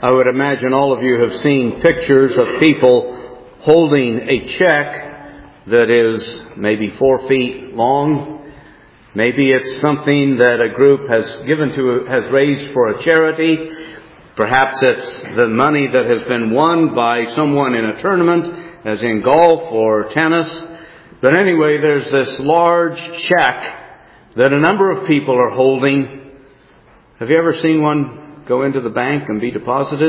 I would imagine all of you have seen pictures of people holding a check that is maybe 4 feet long. Maybe it's something that a group has raised for a charity. Perhaps it's the money that has been won by someone in a tournament, as in golf or tennis. But anyway, there's this large check that a number of people are holding. Have you ever seen one go into the bank and be deposited?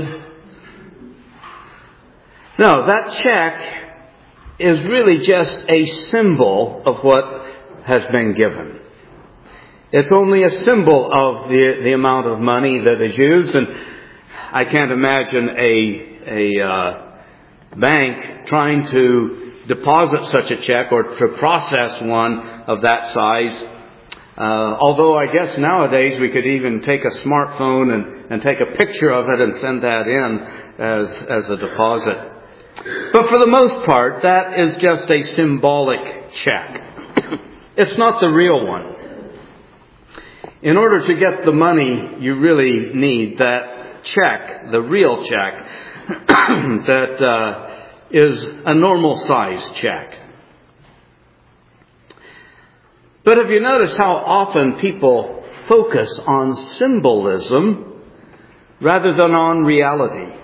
No, that check is really just a symbol of what has been given. It's only a symbol of the amount of money that is used, and I can't imagine a bank trying to deposit such a check or to process one of that size. Although I guess nowadays we could even take a smartphone and take a picture of it and send that in as a deposit. But for the most part, that is just a symbolic check. It's not the real one. In order to get the money, you really need that check, the real check, that is a normal size check. But have you noticed how often people focus on symbolism rather than on reality?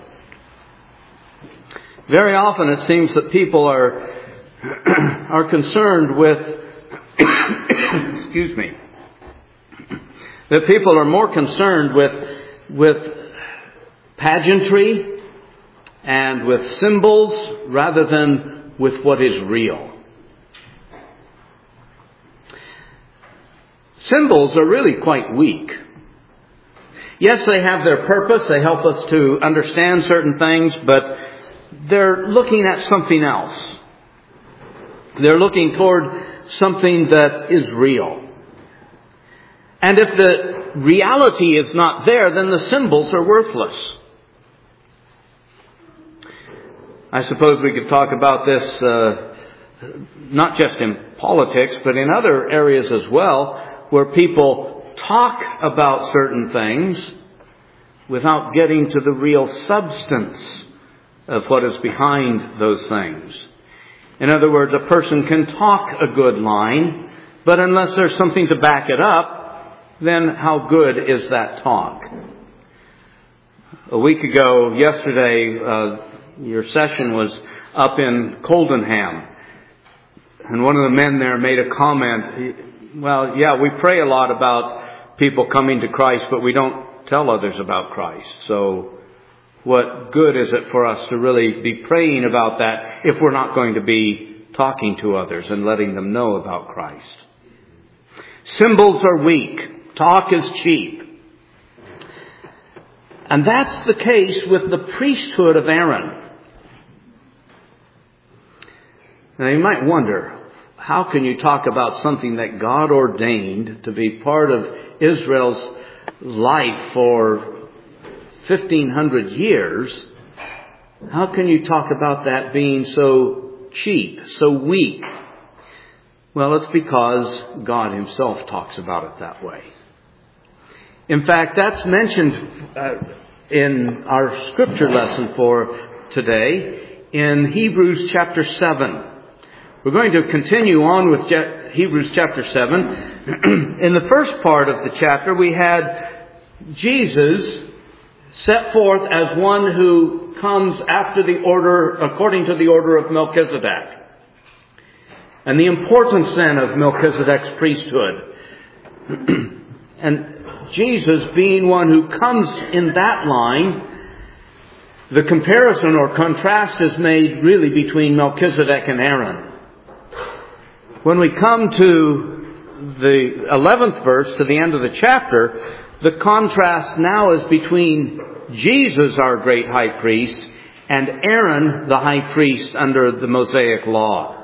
Very often it seems that people are concerned with, excuse me, that people are more concerned with pageantry and with symbols rather than with what is real. Symbols are really quite weak. Yes, they have their purpose. They help us to understand certain things, but they're looking at something else. They're looking toward something that is real. And if the reality is not there, then the symbols are worthless. I suppose we could talk about this not just in politics, but in other areas as well, where people talk about certain things without getting to the real substance of what is behind those things. In other words, a person can talk a good line, but unless there's something to back it up, then how good is that talk? A week ago, yesterday, your session was up in Coldenham, and one of the men there made a comment. Well, yeah, we pray a lot about people coming to Christ, but we don't tell others about Christ. So what good is it for us to really be praying about that if we're not going to be talking to others and letting them know about Christ? Symbols are weak. Talk is cheap. And that's the case with the priesthood of Aaron. Now you might wonder, how can you talk about something that God ordained to be part of Israel's life for 1,500 years? How can you talk about that being so cheap, so weak? Well, it's because God Himself talks about it that way. In fact, that's mentioned in our scripture lesson for today in Hebrews chapter 7. We're going to continue on with Hebrews chapter 7. In the first part of the chapter, we had Jesus set forth as one who comes after the order, according to the order of Melchizedek. And the importance then of Melchizedek's priesthood. And Jesus being one who comes in that line, the comparison or contrast is made really between Melchizedek and Aaron. When we come to the 11th verse, to the end of the chapter, the contrast now is between Jesus, our great high priest, and Aaron, the high priest under the Mosaic law.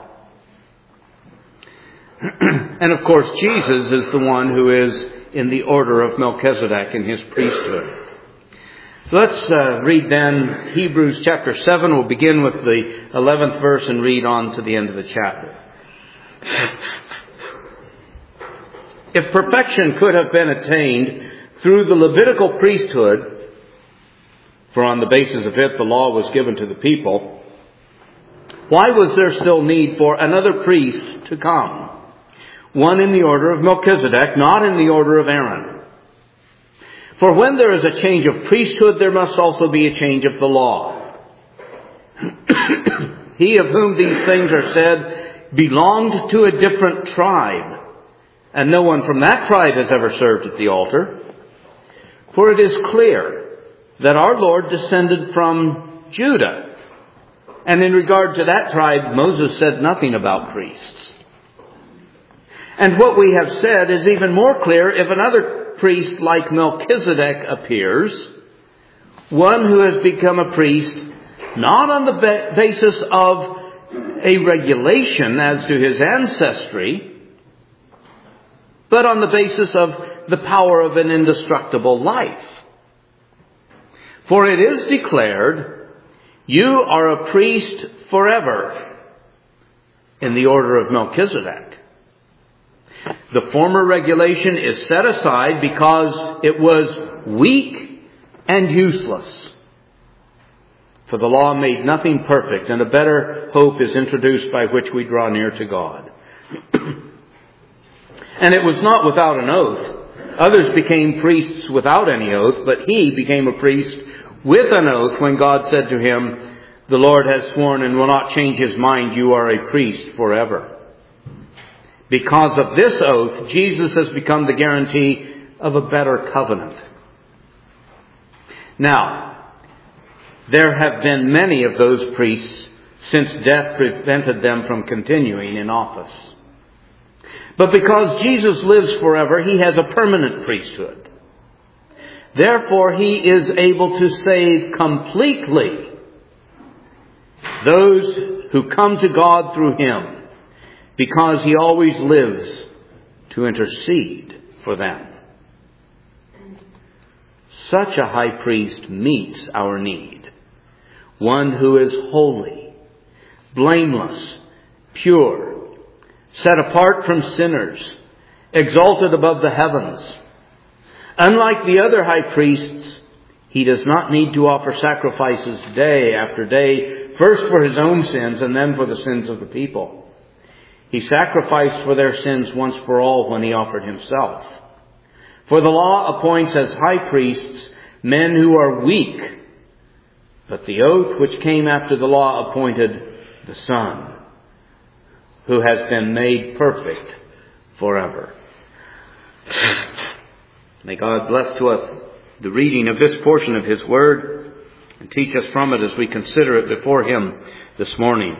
And of course, Jesus is the one who is in the order of Melchizedek in his priesthood. Let's read then Hebrews chapter 7. We'll begin with the 11th verse and read on to the end of the chapter. If perfection could have been attained through the Levitical priesthood, for on the basis of it the law was given to the people, why was there still need for another priest to come? One in the order of Melchizedek, not in the order of Aaron. For when there is a change of priesthood, there must also be a change of the law. He of whom these things are said belonged to a different tribe, and no one from that tribe has ever served at the altar. For it is clear that our Lord descended from Judah, and in regard to that tribe, Moses said nothing about priests. And what we have said is even more clear if another priest like Melchizedek appears, one who has become a priest not on the basis of a regulation as to his ancestry, but on the basis of the power of an indestructible life. For it is declared, you are a priest forever in the order of Melchizedek. The former regulation is set aside because it was weak and useless. For the law made nothing perfect, and a better hope is introduced by which we draw near to God. And it was not without an oath. Others became priests without any oath, but he became a priest with an oath when God said to him, the Lord has sworn and will not change his mind, you are a priest forever. Because of this oath, Jesus has become the guarantee of a better covenant. Now, there have been many of those priests since death prevented them from continuing in office. But because Jesus lives forever, he has a permanent priesthood. Therefore, he is able to save completely those who come to God through him, because he always lives to intercede for them. Such a high priest meets our need. One who is holy, blameless, pure, set apart from sinners, exalted above the heavens. Unlike the other high priests, he does not need to offer sacrifices day after day, first for his own sins and then for the sins of the people. He sacrificed for their sins once for all when he offered himself. For the law appoints as high priests men who are weak, but the oath which came after the law appointed the Son, who has been made perfect forever. May God bless to us the reading of this portion of his word and teach us from it as we consider it before him this morning.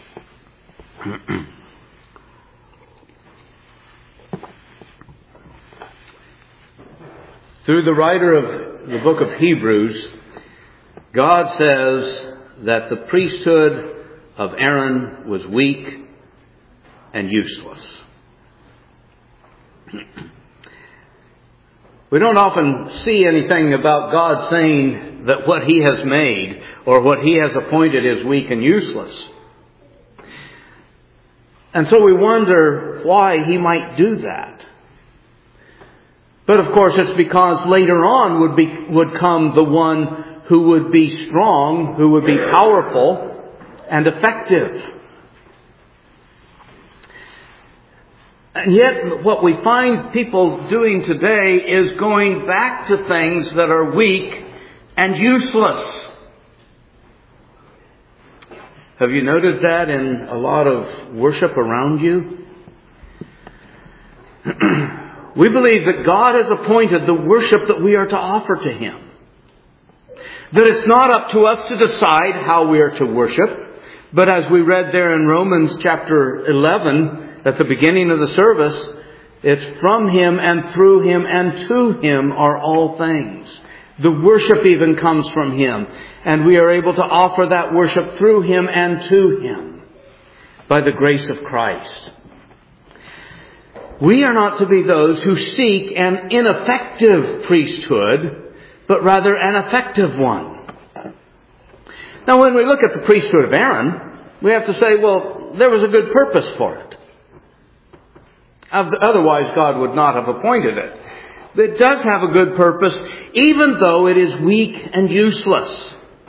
Through the writer of the book of Hebrews, God says that the priesthood of Aaron was weak and useless. We don't often see anything about God saying that what he has made or what he has appointed is weak and useless. And so we wonder why he might do that. But of course it's because later on would come the one who would be strong, who would be powerful and effective. And yet what we find people doing today is going back to things that are weak and useless. Have you noted that in a lot of worship around you? We believe that God has appointed the worship that we are to offer to him. That it's not up to us to decide how we are to worship, but as we read there in Romans chapter 11 at the beginning of the service, it's from him and through him and to him are all things. The worship even comes from him, and we are able to offer that worship through him and to him by the grace of Christ. We are not to be those who seek an ineffective priesthood, but rather an effective one. Now, when we look at the priesthood of Aaron, we have to say, well, there was a good purpose for it. Otherwise, God would not have appointed it. It does have a good purpose, even though it is weak and useless.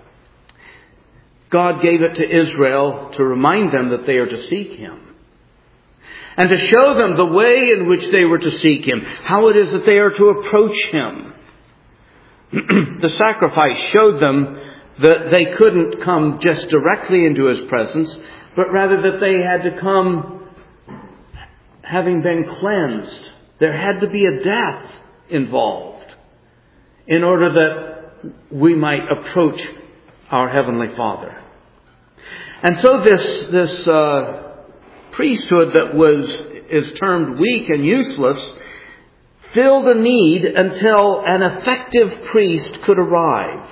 God gave it to Israel to remind them that they are to seek Him. And to show them the way in which they were to seek Him. How it is that they are to approach Him. The sacrifice showed them that they couldn't come just directly into His presence, but rather that they had to come having been cleansed. There had to be a death involved in order that we might approach our Heavenly Father. And so this priesthood that is termed weak and useless filled a need until an effective priest could arrive.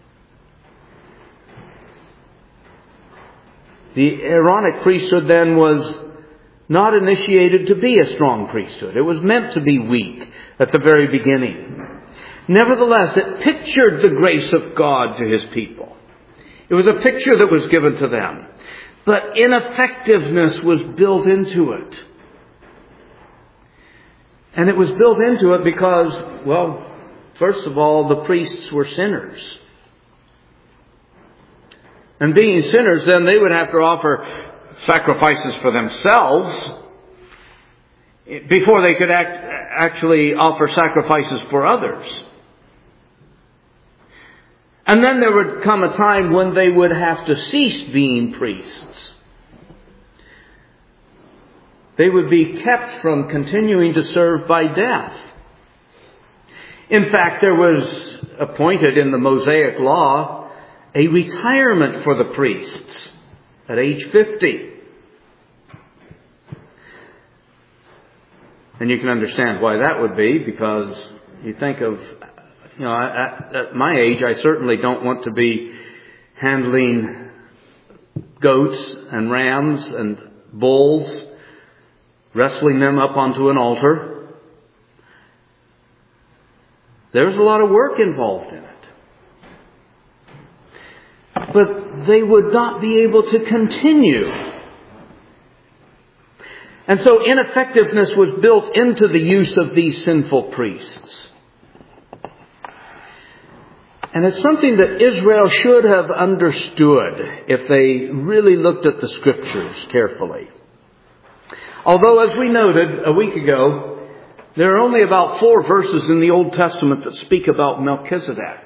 The Aaronic priesthood then was not initiated to be a strong priesthood. It was meant to be weak at the very beginning. Nevertheless, it pictured the grace of God to His people. It was a picture that was given to them. But ineffectiveness was built into it. And it was built into it because, well, first of all, the priests were sinners. And being sinners, then they would have to offer sacrifices for themselves before they could actually offer sacrifices for others. And then there would come a time when they would have to cease being priests. They would be kept from continuing to serve by death. In fact, there was appointed in the Mosaic law a retirement for the priests at age 50. And you can understand why that would be, because you think of, at my age, I certainly don't want to be handling goats and rams and bulls, wrestling them up onto an altar. There's a lot of work involved in it. But they would not be able to continue. And so ineffectiveness was built into the use of these sinful priests. And it's something that Israel should have understood if they really looked at the Scriptures carefully. Although, as we noted a week ago, there are only about 4 verses in the Old Testament that speak about Melchizedek.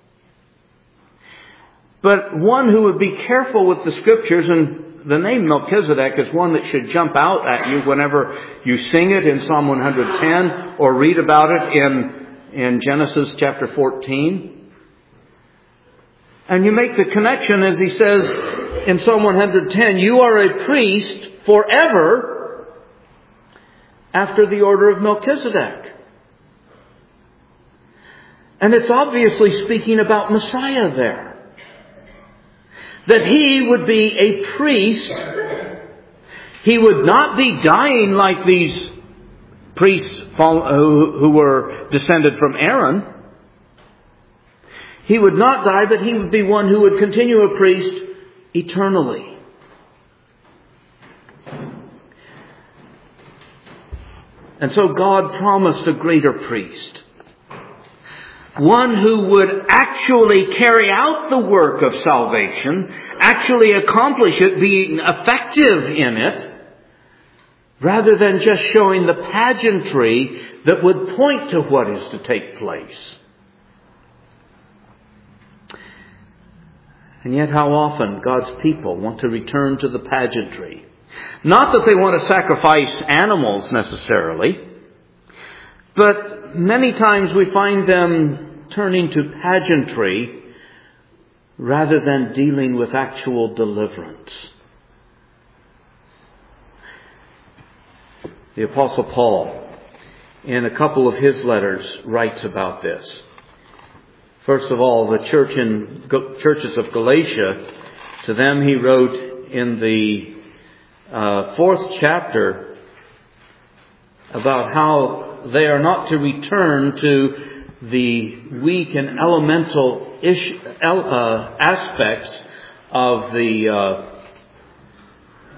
But one who would be careful with the Scriptures, and the name Melchizedek is one that should jump out at you whenever you sing it in Psalm 110 or read about it in Genesis chapter 14. And you make the connection, as he says in Psalm 110, you are a priest forever after the order of Melchizedek. And it's obviously speaking about Messiah there. That he would be a priest. He would not be dying like these priests who were descended from Aaron. He would not die, but he would be one who would continue a priest eternally. And so God promised a greater priest. One who would actually carry out the work of salvation, actually accomplish it, being effective in it, rather than just showing the pageantry that would point to what is to take place. And yet how often God's people want to return to the pageantry. Not that they want to sacrifice animals necessarily, but many times we find them turning to pageantry rather than dealing with actual deliverance. The Apostle Paul, in a couple of his letters, writes about this. First of all, the churches of Galatia, to them he wrote in the 4th chapter about how they are not to return to the weak and elemental aspects of the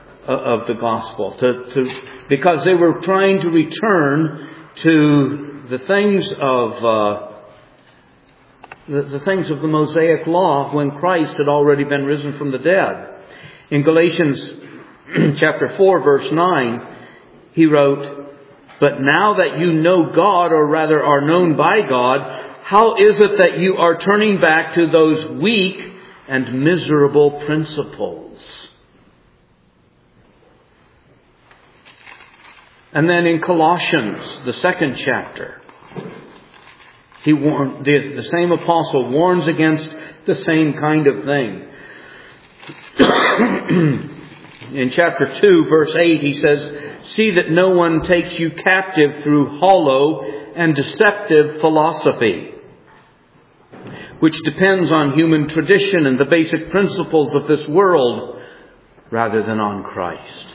gospel, because they were trying to return to the things of the things of the Mosaic law when Christ had already been risen from the dead. In Galatians chapter 4, verse 9, he wrote, "But now that you know God, or rather are known by God, how is it that you are turning back to those weak and miserable principles?" And then in Colossians, the 2nd chapter, the same apostle warns against the same kind of thing. In chapter 2, verse 8, he says, "See that no one takes you captive through hollow and deceptive philosophy, which depends on human tradition and the basic principles of this world, rather than on Christ."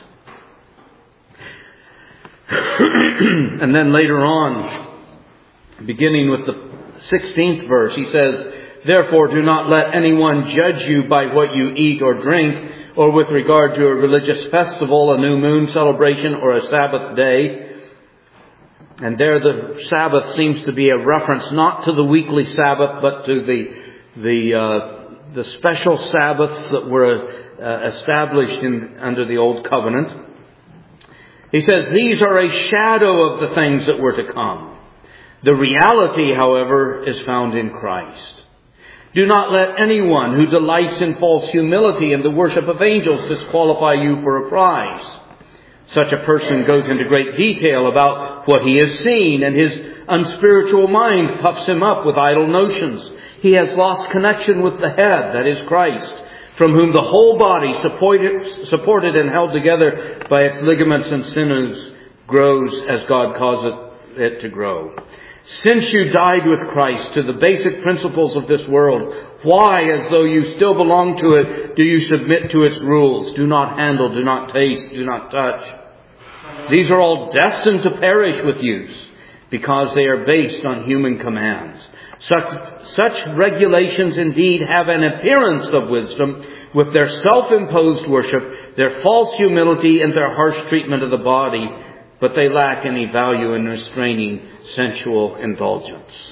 And then later on, beginning with the 16th verse, he says, "Therefore do not let anyone judge you by what you eat or drink, or with regard to a religious festival, a new moon celebration, or a Sabbath day." And there the Sabbath seems to be a reference not to the weekly Sabbath, but to the special Sabbaths that were established under the Old Covenant. He says, "These are a shadow of the things that were to come. The reality, however, is found in Christ. Do not let anyone who delights in false humility and the worship of angels disqualify you for a prize. Such a person goes into great detail about what he has seen, and his unspiritual mind puffs him up with idle notions. He has lost connection with the head, that is Christ, from whom the whole body, supported and held together by its ligaments and sinews, grows as God causes it to grow. Since you died with Christ to the basic principles of this world, why, as though you still belong to it, do you submit to its rules? Do not handle, do not taste, do not touch. These are all destined to perish with use, because they are based on human commands. Such regulations indeed have an appearance of wisdom, with their self-imposed worship, their false humility, and their harsh treatment of the body, but they lack any value in restraining sensual indulgence."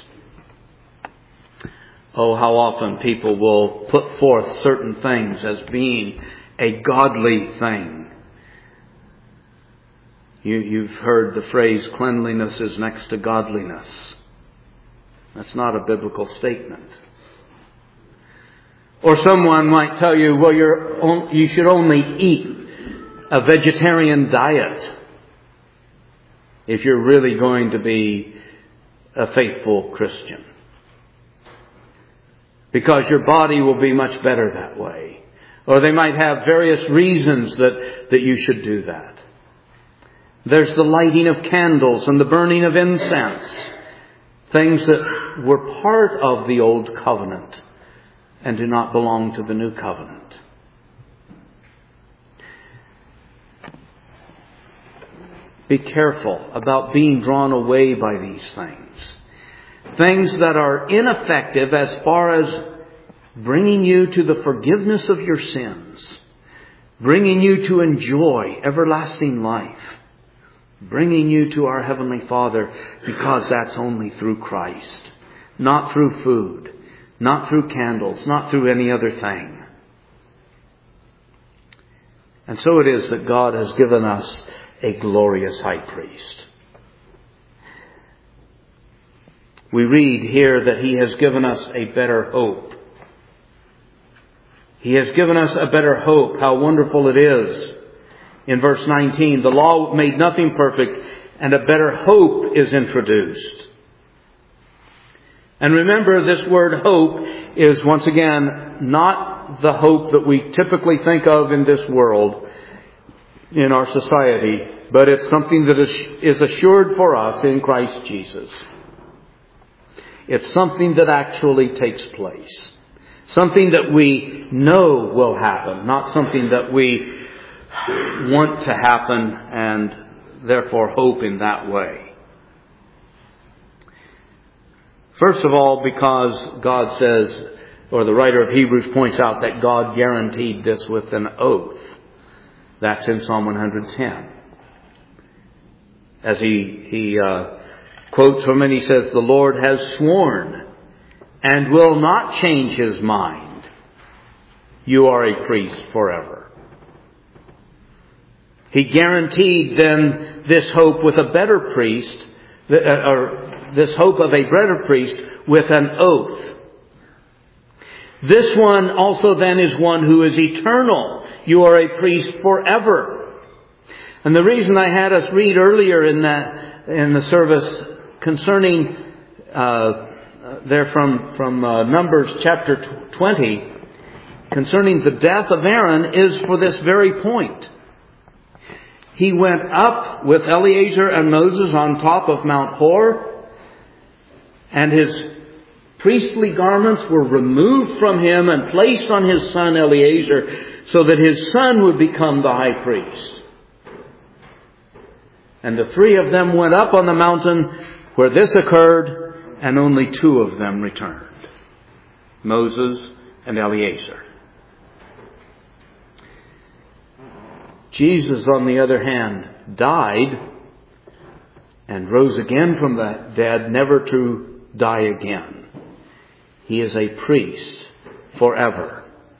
Oh, how often people will put forth certain things as being a godly thing. You've heard the phrase, "cleanliness is next to godliness." That's not a biblical statement. Or someone might tell you, well, you should only eat a vegetarian diet if you're really going to be a faithful Christian, because your body will be much better that way. Or they might have various reasons that you should do that. There's the lighting of candles and the burning of incense, things that were part of the Old Covenant and do not belong to the New Covenant. Be careful about being drawn away by these things. Things that are ineffective as far as bringing you to the forgiveness of your sins, bringing you to enjoy everlasting life, bringing you to our Heavenly Father, because that's only through Christ, not through food, not through candles, not through any other thing. And so it is that God has given us a glorious high priest. We read here that He has given us a better hope. He has given us a better hope. How wonderful it is. In verse 19, the law made nothing perfect, and a better hope is introduced. And remember, this word hope is once again not the hope that we typically think of in this world, in our society, but it's something that is assured for us in Christ Jesus. It's something that actually takes place. Something that we know will happen, not something that we want to happen and therefore hope in that way. First of all, because God says, or the writer of Hebrews points out that God guaranteed this with an oath. That's in Psalm 110. As he quotes from it, he says, "The Lord has sworn and will not change his mind. You are a priest forever." He guaranteed then this hope with a better priest, or this hope of a better priest with an oath. This one also then is one who is eternal. You are a priest forever. And the reason I had us read earlier in the service concerning there from Numbers chapter 20, concerning the death of Aaron, is for this very point. He went up with Eleazar and Moses on top of Mount Hor, and his priestly garments were removed from him and placed on his son Eleazar, so that his son would become the high priest. And the three of them went up on the mountain where this occurred, and only two of them returned, Moses and Eleazar. Jesus, on the other hand, died and rose again from the dead, never to die again. He is a priest forever.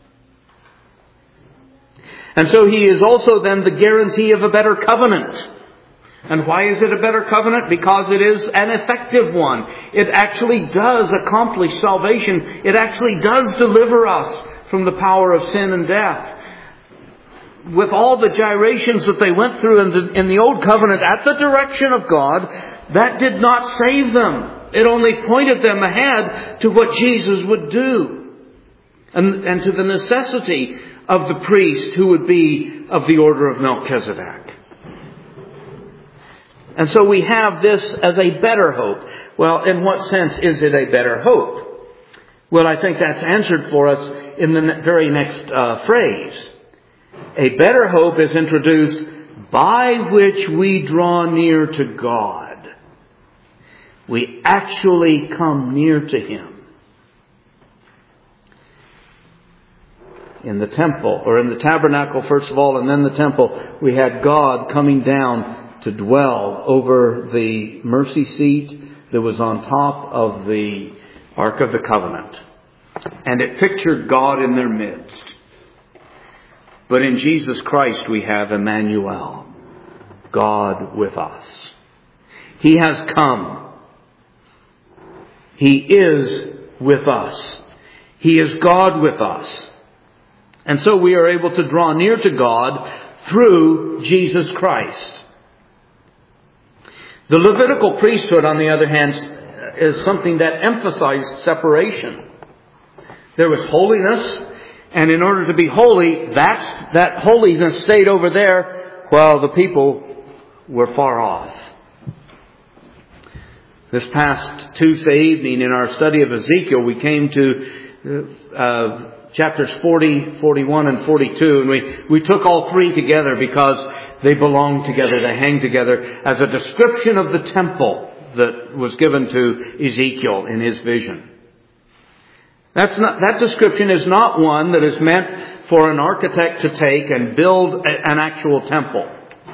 And so he is also then the guarantee of a better covenant. And why is it a better covenant? Because it is an effective one. It actually does accomplish salvation. It actually does deliver us from the power of sin and death. With all the gyrations that they went through in the old covenant at the direction of God, that did not save them. It only pointed them ahead to what Jesus would do, and to the necessity of the priest who would be of the order of Melchizedek. And so we have this as a better hope. Well, in what sense is it a better hope? Well, I think that's answered for us in the very next phrase. A better hope is introduced, by which we draw near to God. We actually come near to Him. In the temple, or in the tabernacle first of all, and then the temple, we had God coming down to dwell over the mercy seat that was on top of the Ark of the Covenant. And it pictured God in their midst. But in Jesus Christ we have Emmanuel, God with us. He has come. He is with us. He is God with us. And so we are able to draw near to God through Jesus Christ. The Levitical priesthood, on the other hand, is something that emphasized separation. There was holiness, and in order to be holy, that holiness stayed over there while the people were far off. This past Tuesday evening in our study of Ezekiel, we came to chapters 40, 41, and 42, and we took all three together because they belong together, they hang together as a description of the temple that was given to Ezekiel in his vision. That description is not one that is meant for an architect to take and build an actual temple.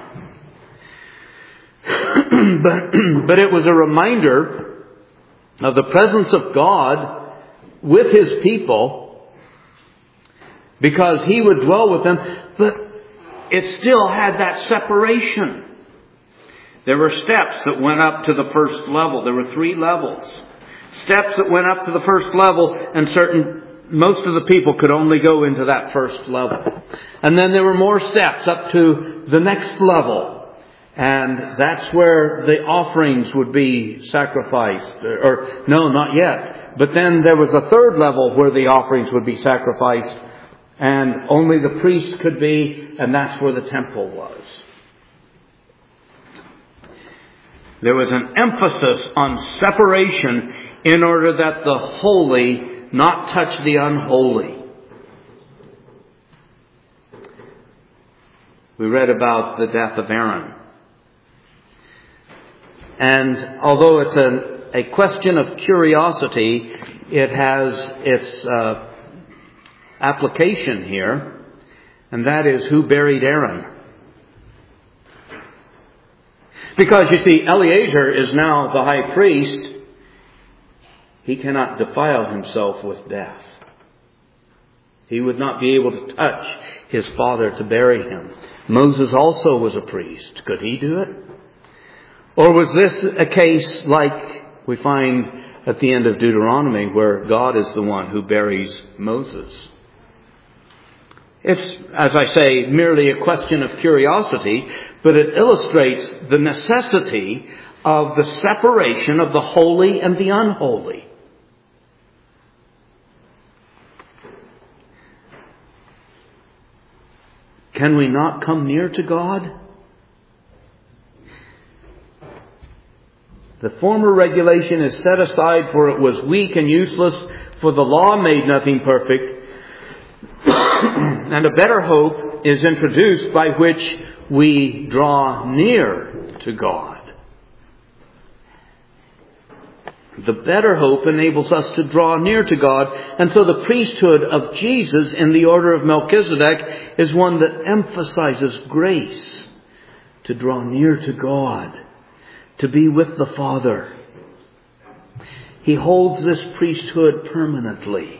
But it was a reminder of the presence of God with His people, because He would dwell with them, but it still had that separation. There were steps that went up to the first level. There were 3 levels. Steps that went up to the first level, and most of the people could only go into that first level. And then there were more steps up to the next level. And that's where the offerings would be sacrificed. Or, no, not yet. But then there was a third level where the offerings would be sacrificed. And only the priest could be, and that's where the temple was. There was an emphasis on separation in order that the holy not touch the unholy. We read about the death of Aaron. And although it's a question of curiosity, it has its application here, and that is, who buried Aaron? Because you see, Eleazar is now the high priest. He cannot defile himself with death. He would not be able to touch his father to bury him. Moses also was a priest. Could he do it? Or was this a case like we find at the end of Deuteronomy, where God is the one who buries Moses? It's, as I say, merely a question of curiosity, but it illustrates the necessity of the separation of the holy and the unholy. Can we not come near to God? The former regulation is set aside, for it was weak and useless, for the law made nothing perfect. And a better hope is introduced by which we draw near to God. The better hope enables us to draw near to God. And so the priesthood of Jesus in the order of Melchizedek is one that emphasizes grace to draw near to God, to be with the Father. He holds this priesthood permanently.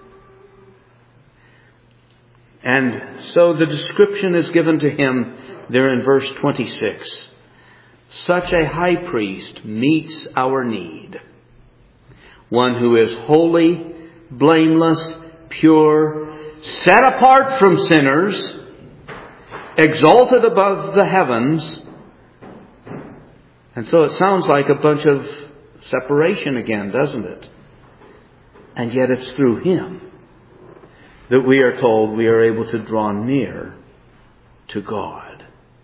And so the description is given to him there in verse 26. Such a high priest meets our need. One who is holy, blameless, pure, set apart from sinners, exalted above the heavens. And so it sounds like a bunch of separation again, doesn't it? And yet it's through him that we are told we are able to draw near to God.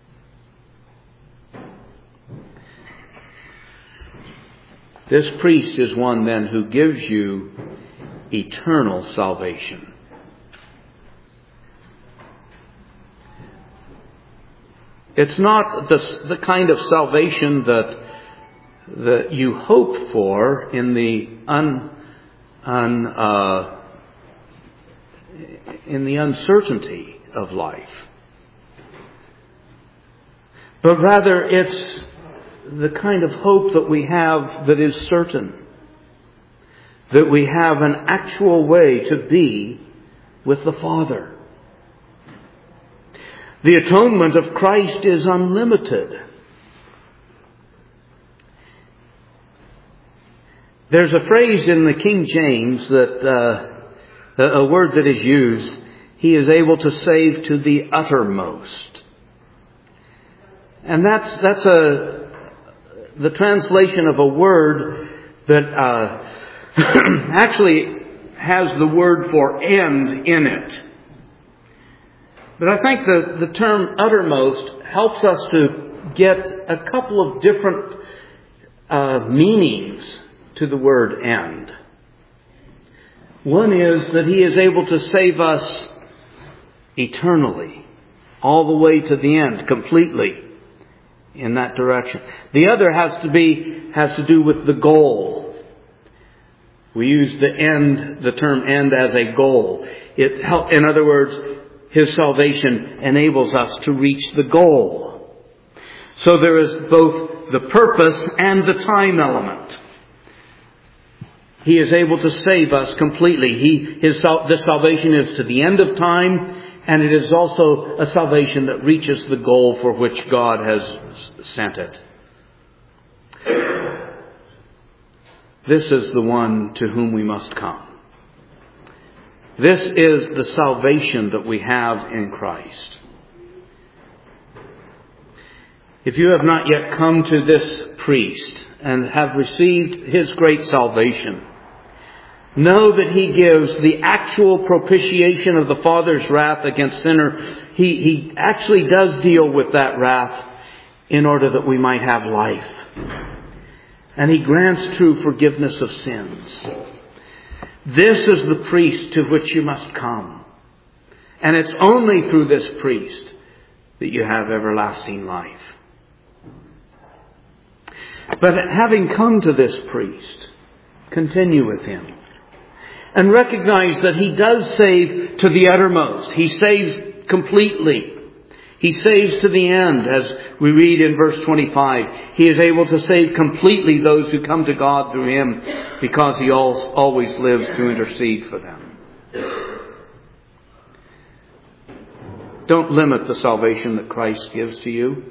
This priest is one then who gives you eternal salvation. It's not the kind of salvation that you hope for in the uncertainty of life, but rather it's the kind of hope that we have that is certain, that we have an actual way to be with the Father. The atonement of Christ is unlimited. There's a phrase in the King James that a word that is used, he is able to save to the uttermost. And that's the translation of a word that actually has the word for end in it. But I think the term uttermost helps us to get a couple of different meanings to the word end. One is that he is able to save us eternally, all the way to the end, completely in that direction. The other has to do with the goal. We use the term end as a goal. In other words, his salvation enables us to reach the goal. So there is both the purpose and the time element. He is able to save us completely. This salvation is to the end of time, and it is also a salvation that reaches the goal for which God has sent it. This is the one to whom we must come. This is the salvation that we have in Christ. If you have not yet come to this priest and have received his great salvation, know that he gives the actual propitiation of the Father's wrath against sinner. He actually does deal with that wrath in order that we might have life. And he grants true forgiveness of sins. This is the priest to which you must come. And it's only through this priest that you have everlasting life. But having come to this priest, continue with him. And recognize that he does save to the uttermost. He saves completely. He saves to the end, as we read in verse 25. He is able to save completely those who come to God through Him, because He always lives to intercede for them. Don't limit the salvation that Christ gives to you.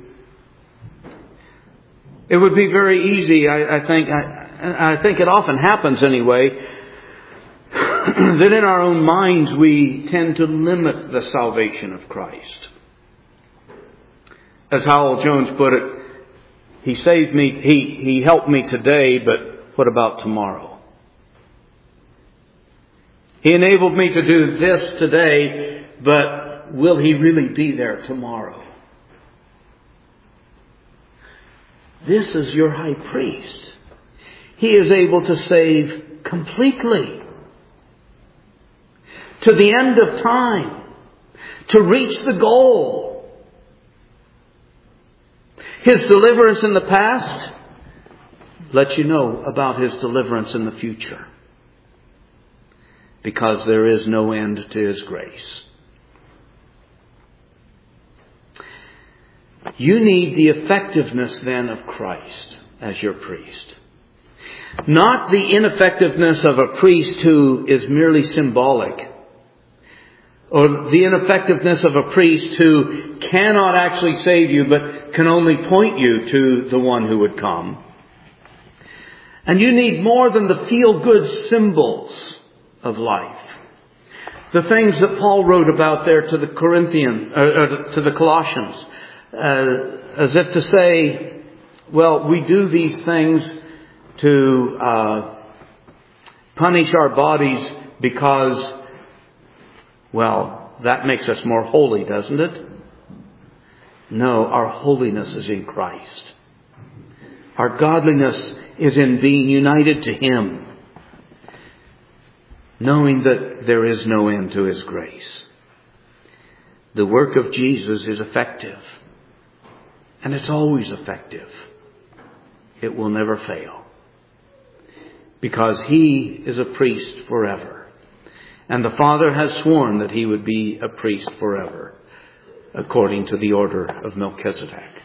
It would be very easy, I think it often happens anyway, that in our own minds we tend to limit the salvation of Christ. As Howell Jones put it, He saved me, He helped me today, but what about tomorrow? He enabled me to do this today, but will He really be there tomorrow? This is your high priest. He is able to save completely. To the end of time. To reach the goal. His deliverance in the past lets you know about His deliverance in the future. Because there is no end to His grace. You need the effectiveness then of Christ as your priest. Not the ineffectiveness of a priest who is merely symbolic. Or the ineffectiveness of a priest who cannot actually save you but can only point you to the one who would come. And you need more than the feel-good symbols of life. The things that Paul wrote about there to the to the Colossians. As if to say, well, we do these things to punish our bodies because, well, that makes us more holy, doesn't it? No, our holiness is in Christ. Our godliness is in being united to Him, knowing that there is no end to His grace. The work of Jesus is effective. And it's always effective. It will never fail. Because He is a priest forever. And the Father has sworn that He would be a priest forever, according to the order of Melchizedek.